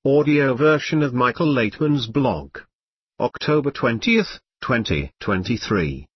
audio version of Michael Laitman's blog. October 20th, 2023.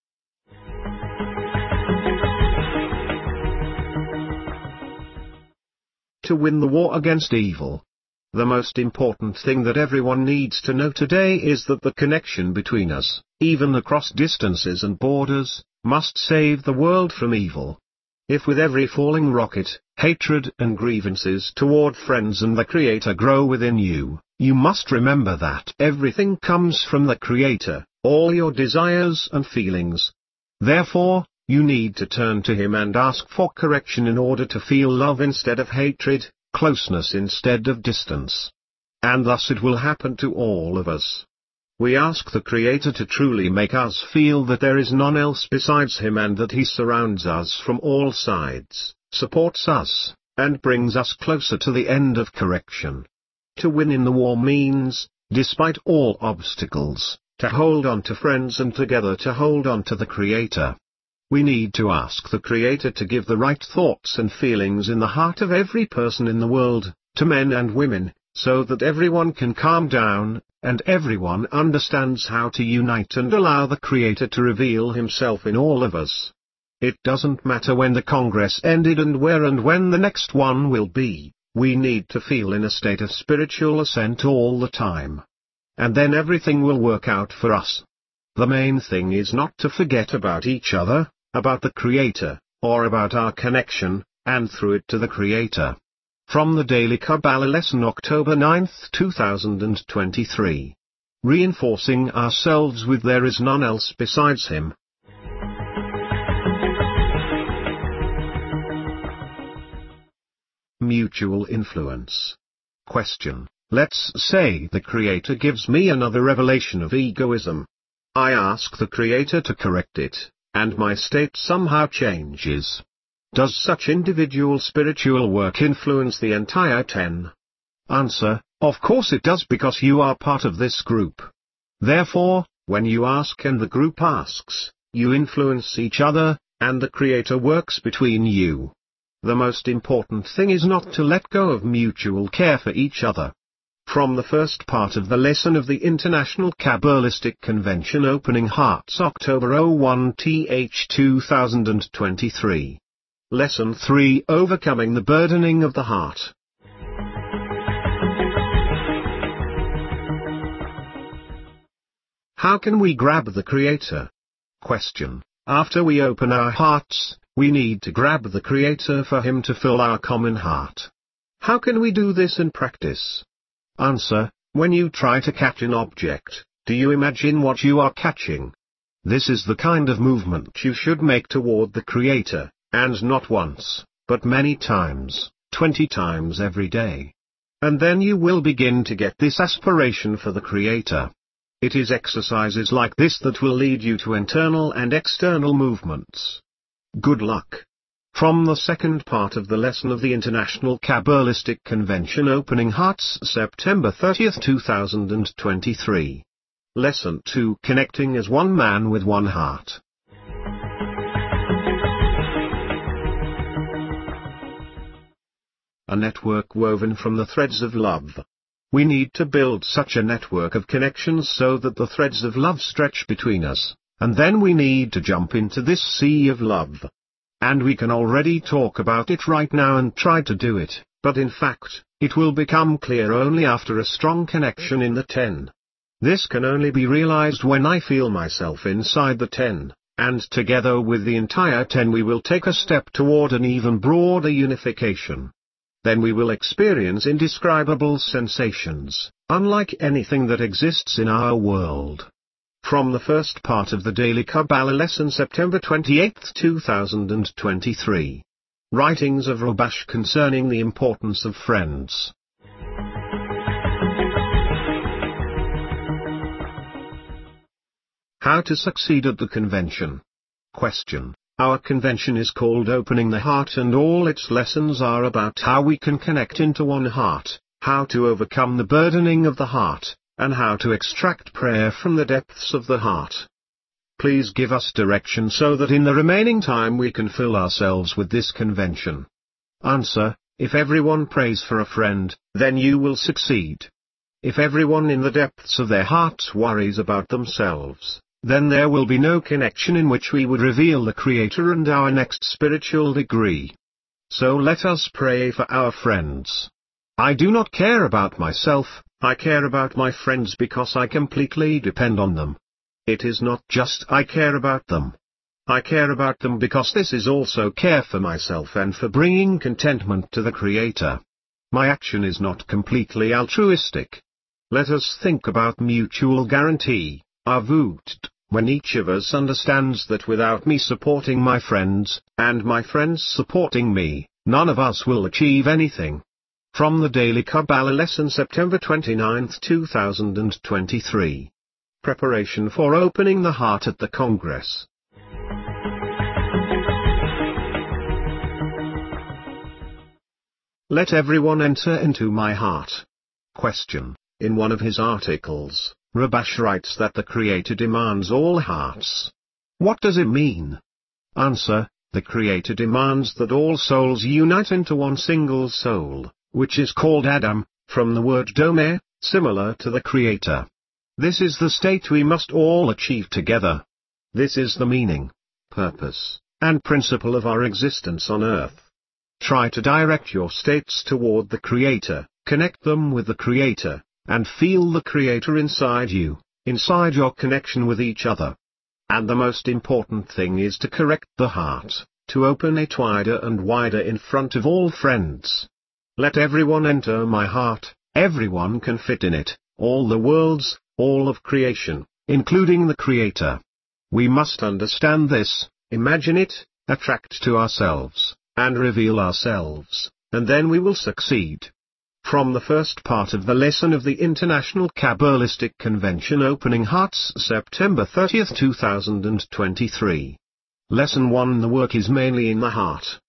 To win the war against evil. The most important thing that everyone needs to know today is that the connection between us, even across distances and borders, must save the world from evil. If with every falling rocket, hatred and grievances toward friends and the Creator grow within you, you must remember that everything comes from the Creator, all your desires and feelings. Therefore, you need to turn to Him and ask for correction in order to feel love instead of hatred, closeness instead of distance. And thus it will happen to all of us. We ask the Creator to truly make us feel that there is none else besides Him and that He surrounds us from all sides, supports us, and brings us closer to the end of correction. To win in the war means, despite all obstacles, to hold on to friends and together to hold on to the Creator. We need to ask the Creator to give the right thoughts and feelings in the heart of every person in the world, to men and women, so that everyone can calm down, and everyone understands how to unite and allow the Creator to reveal Himself in all of us. It doesn't matter when the Congress ended and where and when the next one will be, we need to feel in a state of spiritual ascent all the time. And then everything will work out for us. The main thing is not to forget about each other, about the Creator, or about our connection, and through it to the Creator. From the Daily Kabbalah Lesson October 9, 2023. Reinforcing ourselves with there is none else besides Him. Mutual influence. Question. Let's say the Creator gives me another revelation of egoism. I ask the Creator to correct it, and my state somehow changes. Does such individual spiritual work influence the entire 10? Answer, of course it does because you are part of this group. Therefore, when you ask and the group asks, you influence each other, and the Creator works between you. The most important thing is not to let go of mutual care for each other. From the first part of the lesson of the International Kabbalistic Convention Opening Hearts October 01th 2023. Lesson 3 Overcoming the Burdening of the Heart. How can we grab the Creator? Question. After we open our hearts, we need to grab the Creator for Him to fill our common heart. How can we do this in practice? Answer. When you try to catch an object, do you imagine what you are catching? This is the kind of movement you should make toward the Creator. And not once, but many times, 20 times every day. And then you will begin to get this aspiration for the Creator. It is exercises like this that will lead you to internal and external movements. Good luck. From the second part of the lesson of the International Kabbalistic Convention Opening Hearts September 30th 2023. Lesson 2 Connecting as one man with one heart. A network woven from the threads of love. We need to build such a network of connections so that the threads of love stretch between us, and then we need to jump into this sea of love. And we can already talk about it right now and try to do it, but in fact, it will become clear only after a strong connection in the 10. This can only be realized when I feel myself inside the 10, and together with the entire 10 we will take a step toward an even broader unification. Then we will experience indescribable sensations, unlike anything that exists in our world. From the first part of the Daily Kabbalah Lesson September 28, 2023. Writings of Rabash concerning the importance of friends. How to succeed at the convention? Question. Our convention is called Opening the Heart and all its lessons are about how we can connect into one heart, how to overcome the burdening of the heart, and how to extract prayer from the depths of the heart. Please give us direction so that in the remaining time we can fill ourselves with this convention. Answer. If everyone prays for a friend, then you will succeed. If everyone in the depths of their hearts worries about themselves, then there will be no connection in which we would reveal the Creator and our next spiritual degree. So let us pray for our friends. I do not care about myself, I care about my friends because I completely depend on them. It is not just I care about them. I care about them because this is also care for myself and for bringing contentment to the Creator. My action is not completely altruistic. Let us think about mutual guarantee, avut, when each of us understands that without me supporting my friends, and my friends supporting me, none of us will achieve anything. From the Daily Kabbalah Lesson, September 29, 2023. Preparation for opening the heart at the Congress. Let everyone enter into my heart. Question. In one of his articles, Rabash writes that the Creator demands all hearts. What does it mean? Answer. The Creator demands that all souls unite into one single soul, which is called Adam, from the word Domer, similar to the Creator. This is the state we must all achieve together. This is the meaning, purpose, and principle of our existence on earth. Try to direct your states toward the Creator, connect them with the Creator, and feel the Creator inside you, inside your connection with each other. And the most important thing is to correct the heart, to open it wider and wider in front of all friends. Let everyone enter my heart, everyone can fit in it, all the worlds, all of creation, including the Creator. We must understand this, imagine it, attract to ourselves, and reveal ourselves, and then we will succeed. From the first part of the lesson of the International Kabbalistic Convention Opening Hearts, September 30, 2023. Lesson 1. The work is mainly in the heart.